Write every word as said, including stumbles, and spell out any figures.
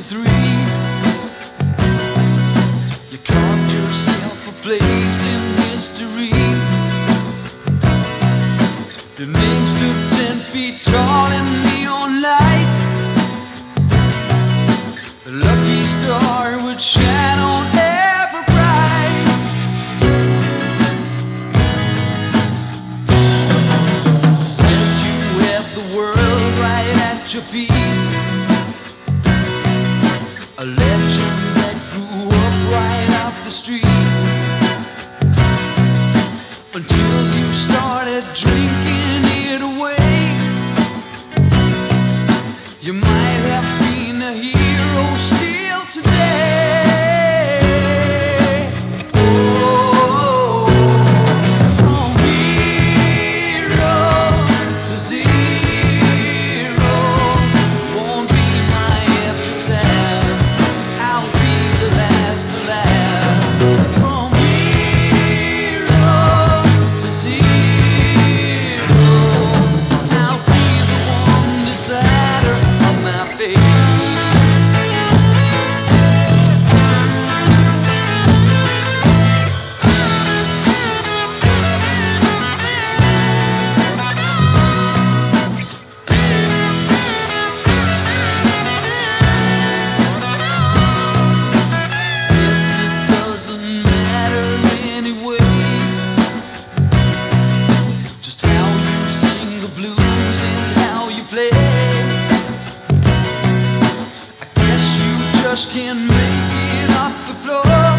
three. You carved yourself a place in history. Your name stood ten feet tall in neon lights. The lucky star would shine on ever bright. Said you had the world right at your feet. A legend that grew up right off the street. Until you started drinking it away. You might have been a hero still today. Oh, from hero to zero won't be my epitaph. I'll be the last to laugh. From hero to zero, I'll be the one decider of my fate. Guess it doesn't matter anyway, just how you sing the blues and how you play. I guess you just can't make it off the floor.